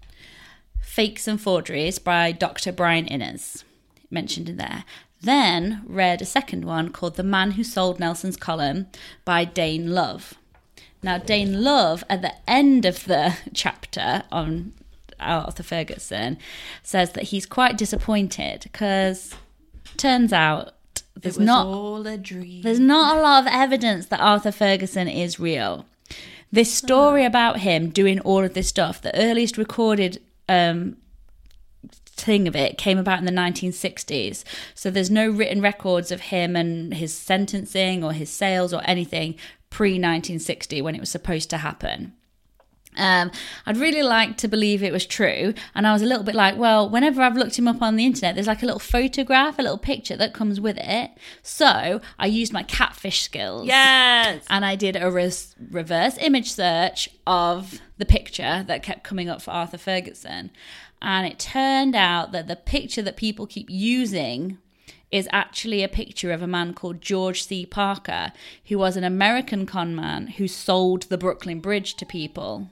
Fakes and Forgeries by Doctor Brian Innes, mentioned in there. Then read a second one called The Man Who Sold Nelson's Column by Dane Love. Now, Dane Love, at the end of the chapter on Arthur Ferguson, says that he's quite disappointed because turns out there's it was not all a dream. There's not a lot of evidence that Arthur Ferguson is real. This story oh. about him doing all of this stuff, the earliest recorded um, thing of it came about in the nineteen sixties. So there's no written records of him and his sentencing or his sales or anything pre nineteen sixty when it was supposed to happen. Um, I'd really like to believe it was true. And I was a little bit like, well, whenever I've looked him up on the internet, there's like a little photograph, a little picture that comes with it. So I used my catfish skills. Yes. And I did a res- reverse image search of the picture that kept coming up for Arthur Ferguson. And it turned out that the picture that people keep using is actually a picture of a man called George C. Parker, who was an American con man who sold the Brooklyn Bridge to people.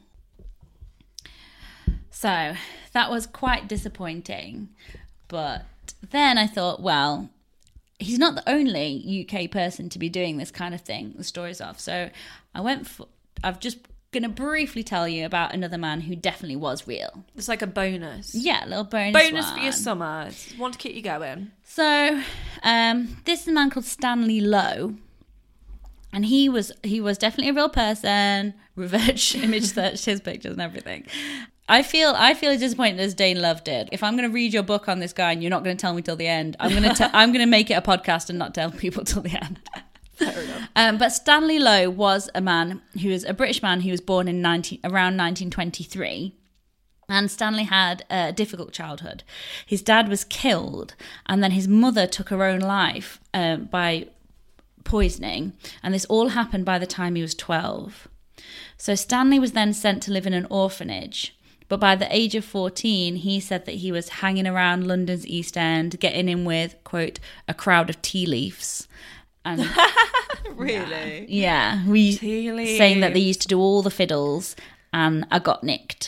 So that was quite disappointing. But then I thought, well, he's not the only U K person to be doing this kind of thing, the stories of. So I went for, I've just going to briefly tell you about another man who definitely was real. It's like a bonus. Yeah, a little bonus Bonus one. for your summer. It's one to keep you going. So um, this is a man called Stanley Lowe. And he was he was definitely a real person. Reverse image searched his pictures and everything. I feel I feel as disappointed as Dane Love did. If I'm going to read your book on this guy and you're not going to tell me till the end, I'm going to I'm going to make it a podcast and not tell people till the end. Fair enough. Um, but Stanley Lowe was a man who was a British man who was born in nineteen around nineteen twenty-three. And Stanley had a difficult childhood. His dad was killed, and then his mother took her own life um, by poisoning. And this all happened by the time he was twelve. So Stanley was then sent to live in an orphanage. But by the age of fourteen, he said that he was hanging around London's East End, getting in with, quote, a crowd of tea leaves. And really? Yeah. We Tea leaves. Saying that they used to do all the fiddles, and I got nicked.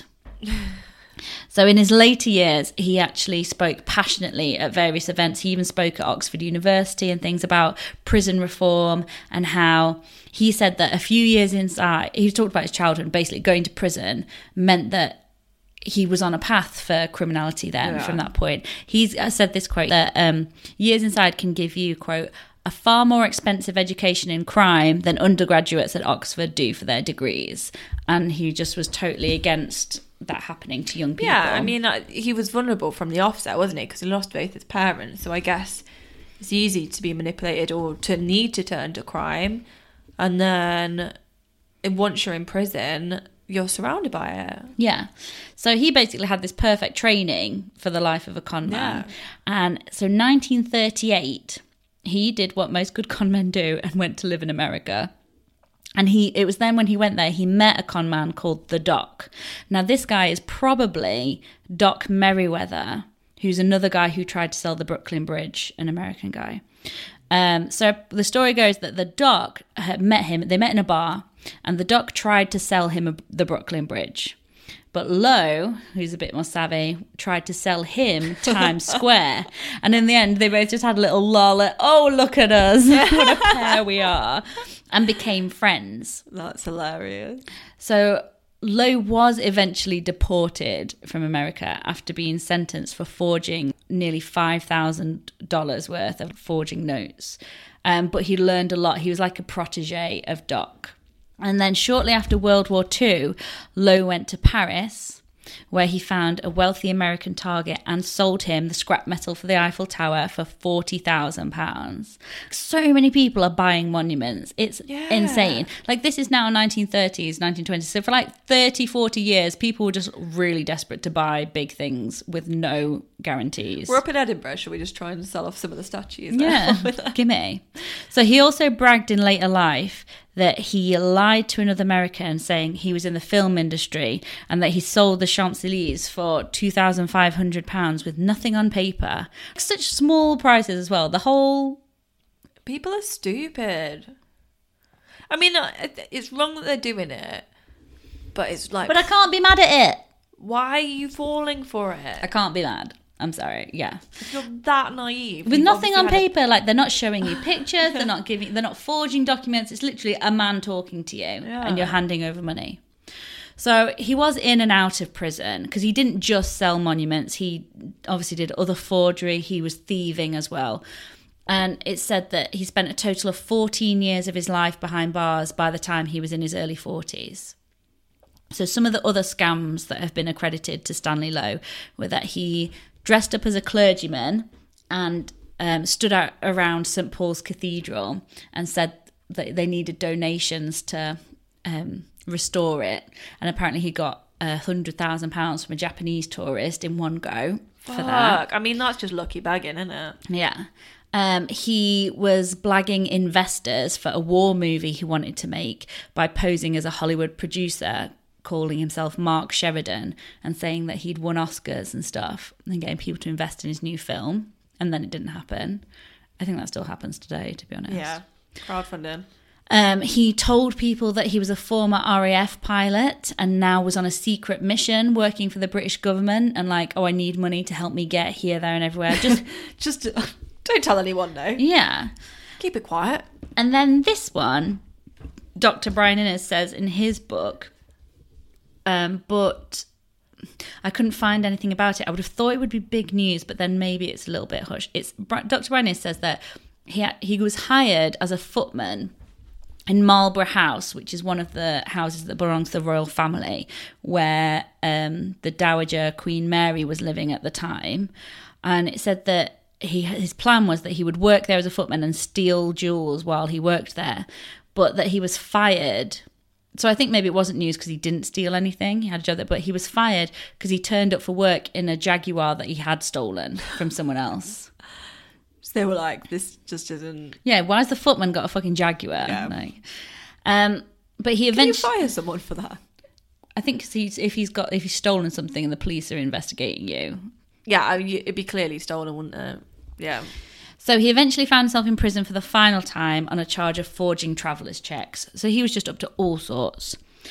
So in his later years, he actually spoke passionately at various events. He even spoke at Oxford University and things about prison reform, and how he said that a few years inside, he talked about his childhood, basically going to prison meant that he was on a path for criminality then yeah. from that point. He's said this quote, that um, years inside can give you, quote, a far more expensive education in crime than undergraduates at Oxford do for their degrees. And he just was totally against that happening to young people. Yeah, I mean, uh, he was vulnerable from the offset, wasn't he? Because he lost both his parents. So I guess it's easy to be manipulated or to need to turn to crime. And then once you're in prison, you're surrounded by it. Yeah. So he basically had this perfect training for the life of a con man. Yeah. And so nineteen thirty-eight, he did what most good con men do and went to live in America. And he it was then when he went there, he met a con man called the Doc. Now, this guy is probably Doc Merriweather, who's another guy who tried to sell the Brooklyn Bridge, an American guy. Um, so the story goes that the Doc had met him, they met in a bar, and the Doc tried to sell him a, the Brooklyn Bridge. But Lowe, who's a bit more savvy, tried to sell him Times Square. And in the end, they both just had a little lull at, oh, look at us, what a pair we are, and became friends. That's hilarious. So Lowe was eventually deported from America after being sentenced for forging nearly five thousand dollars worth of forging notes. Um, but he learned a lot. He was like a protege of Doc. And then shortly after World War Two, Lowe went to Paris, where he found a wealthy American target and sold him the scrap metal for the Eiffel Tower for forty thousand pounds. So many people are buying monuments. It's Yeah. insane. Like, this is now nineteen thirties, nineteen twenties. So for like thirty, forty years, people were just really desperate to buy big things with no guarantees. We're up in Edinburgh. Should we just try and sell off some of the statues? Yeah, gimme. So he also bragged in later life that he lied to another American saying he was in the film industry and that he sold the Champs-Élysées for two thousand five hundred pounds with nothing on paper. Such small prices as well. The whole... People are stupid. I mean, it's wrong that they're doing it, but it's like... But I can't be mad at it. Why are you falling for I it? can't be mad. I'm sorry. Yeah. If you're that naive. With you've nothing on obviously had paper, like they're not showing you pictures, they're not giving, they're not forging documents. It's literally a man talking to you and you're handing over money. So he was in and out of prison because he didn't just sell monuments. He obviously did other forgery. He was thieving as well. And it's said that he spent a total of fourteen years of his life behind bars by the time he was in his early forties. So some of the other scams that have been accredited to Stanley Lowe were that he dressed up as a clergyman and um, stood out around Saint Paul's Cathedral and said that they needed donations to um, restore it. And apparently he got one hundred thousand pounds from a Japanese tourist in one go for that. Fuck. I mean, that's just lucky bagging, isn't it? Yeah. Um, he was blagging investors for a war movie he wanted to make by posing as a Hollywood producer, calling himself Mark Sheridan and saying that he'd won Oscars and stuff and getting people to invest in his new film. And then it didn't happen. I think that still happens today, to be honest. Yeah. Crowdfunding. Um, he told people that he was a former R A F pilot and now was on a secret mission working for the British government and like, oh, I need money to help me get here, there and everywhere. Just, Just don't tell anyone, no. yeah. Keep it quiet. And then this one, Doctor Brian Innes says in his book, um, but I couldn't find anything about it. I would have thought it would be big news, but then maybe it's a little bit hush. It's Doctor Brian Innes says that he he was hired as a footman in Marlborough House, which is one of the houses that belong to the royal family, where um, the Dowager Queen Mary was living at the time. And it said that he his plan was that he would work there as a footman and steal jewels while he worked there, but that he was fired. So I think maybe it wasn't news because he didn't steal anything. He had a job there, but he was fired because he turned up for work in a Jaguar that he had stolen from someone else. So they were like, this just isn't... Yeah, why has the footman got a fucking Jaguar? Yeah. Like, um, but he Can you eventually... fire someone for that? I think 'cause he's, if he's got if he's stolen something and the police are investigating you. Yeah, I mean, it'd be clearly stolen, wouldn't it? Yeah. So he eventually found himself in prison for the final time on a charge of forging travellers' checks. So he was just up to all sorts.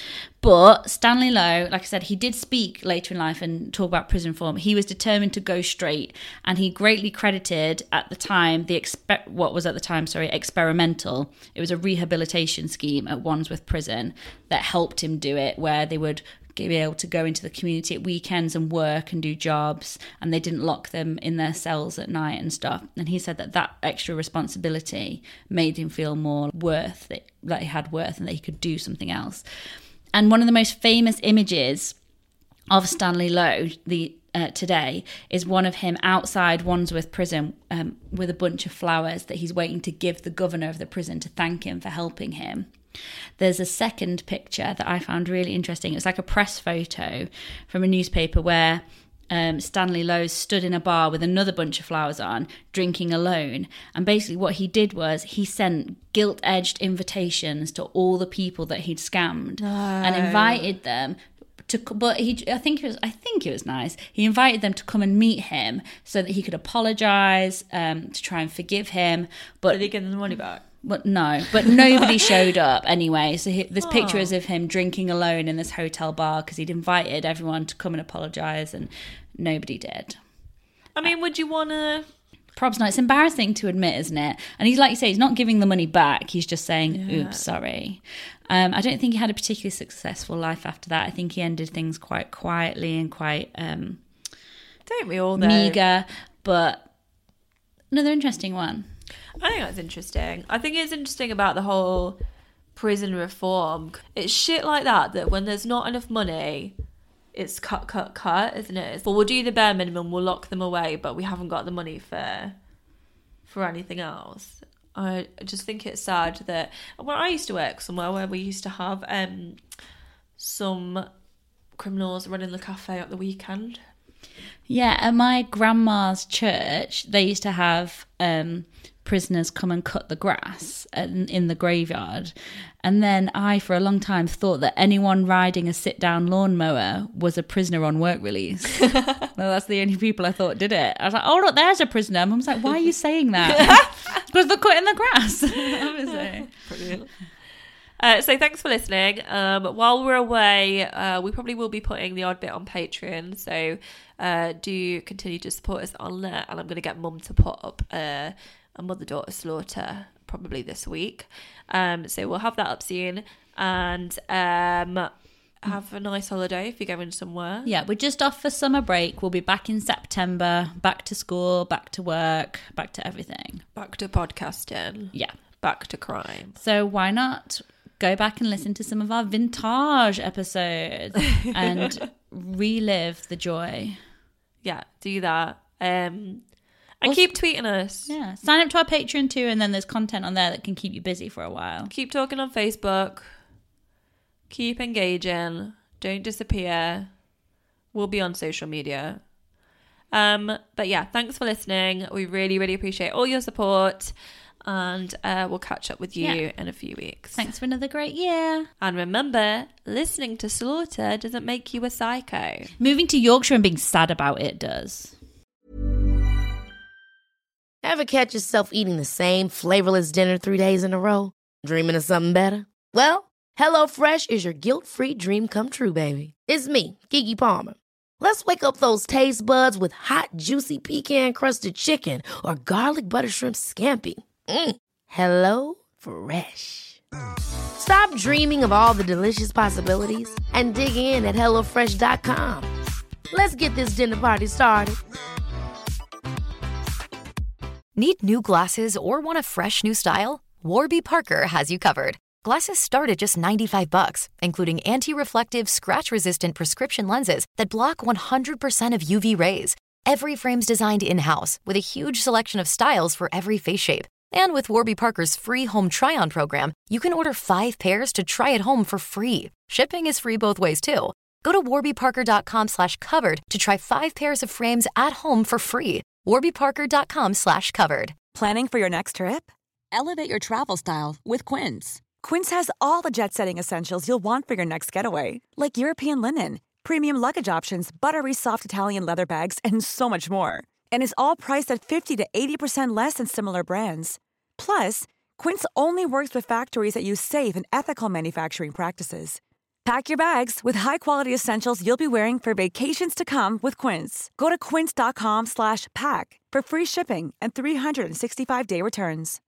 But Stanley Lowe, like I said, he did speak later in life and talk about prison reform. He was determined to go straight, and he greatly credited at the time the expe- what was at the time, sorry, experimental. It was a rehabilitation scheme at Wandsworth Prison that helped him do it, where they would be able to go into the community at weekends and work and do jobs, and they didn't lock them in their cells at night and stuff. And he said that that extra responsibility made him feel more worth, that, that he had worth and that he could do something else. And one of the most famous images of Stanley Lowe the uh, today is one of him outside Wandsworth Prison um, with a bunch of flowers that he's waiting to give the governor of the prison to thank him for helping him. There's a second picture that I found really interesting. It was like a press photo from a newspaper where um, Stanley Lowe stood in a bar with another bunch of flowers on, drinking alone. And basically what he did was he sent gilt-edged invitations to all the people that he'd scammed no. and invited them to. But he, I think it was, I think it was nice. He invited them to come and meet him so that he could apologise, um, to try and forgive him. But did he get the money back? But no, but nobody showed up anyway. So he, this oh. picture is of him drinking alone in this hotel bar because he'd invited everyone to come and apologise and nobody did. I mean, would you want to... Probs not. It's embarrassing to admit, isn't it? And he's like you say, he's not giving the money back. He's just saying, yeah. oops, sorry. Um, I don't think he had a particularly successful life after that. I think he ended things quite quietly and quite um, don't we all though? meager. But another interesting one. I think that's interesting. I think it's interesting about the whole prison reform. It's shit like that, that when there's not enough money, it's cut, cut, cut, isn't it? Well, we'll do the bare minimum, we'll lock them away, but we haven't got the money for for anything else. I just think it's sad that... Well, I used to work somewhere where we used to have um, some criminals running the cafe at the weekend. Yeah, at my grandma's church, they used to have um, prisoners come and cut the grass in, in the graveyard. And then I, for a long time, thought that anyone riding a sit-down lawnmower was a prisoner on work release. Well, that's the only people I thought did it. I was like, oh, look, there's a prisoner. Mum's like, why are you saying that? Because they're cutting the grass. Obviously. Brilliant. Uh, so thanks for listening. Um, while we're away, uh, we probably will be putting the odd bit on Patreon. So uh, do continue to support us on there. And I'm going to get Mum to put up uh, a mother-daughter slaughter probably this week. Um, so we'll have that up soon. And um, have a nice holiday if you're going somewhere. Yeah, we're just off for summer break. We'll be back in September. Back to school, back to work, back to everything. Back to podcasting. Yeah. Back to crime. So why not go back and listen to some of our vintage episodes and relive the joy. Yeah, do that. Um, and Also, keep tweeting us. Yeah, sign up to our Patreon too, and then there's content on there that can keep you busy for a while. Keep talking on Facebook. Keep engaging. Don't disappear. We'll be on social media. Um, but yeah, thanks for listening. We really, really appreciate all your support. And uh, we'll catch up with you yeah. in a few weeks. Thanks for another great year. And remember, listening to Slaughter doesn't make you a psycho. Moving to Yorkshire and being sad about it does. Ever catch yourself eating the same flavorless dinner three days in a row? Dreaming of something better? Well, HelloFresh is your guilt-free dream come true, baby. It's me, Keke Palmer. Let's wake up those taste buds with hot, juicy pecan-crusted chicken or garlic butter shrimp scampi. Mm. Hello Fresh. Stop dreaming of all the delicious possibilities and dig in at hello fresh dot com. Let's get this dinner party started. Need new glasses or want a fresh new style? Warby Parker has you covered. Glasses start at just ninety-five bucks, including anti-reflective, scratch-resistant prescription lenses that block one hundred percent of U V rays. Every frame's designed in-house with a huge selection of styles for every face shape. And with Warby Parker's free home try-on program, you can order five pairs to try at home for free. Shipping is free both ways, too. Go to warby parker dot com slash covered to try five pairs of frames at home for free. warby parker dot com slash covered. Planning for your next trip? Elevate your travel style with Quince. Quince has all the jet-setting essentials you'll want for your next getaway, like European linen, premium luggage options, buttery soft Italian leather bags, and so much more. And is all priced at fifty to eighty percent less than similar brands. Plus, Quince only works with factories that use safe and ethical manufacturing practices. Pack your bags with high-quality essentials you'll be wearing for vacations to come with Quince. Go to quince dot com slash pack for free shipping and three sixty-five day returns.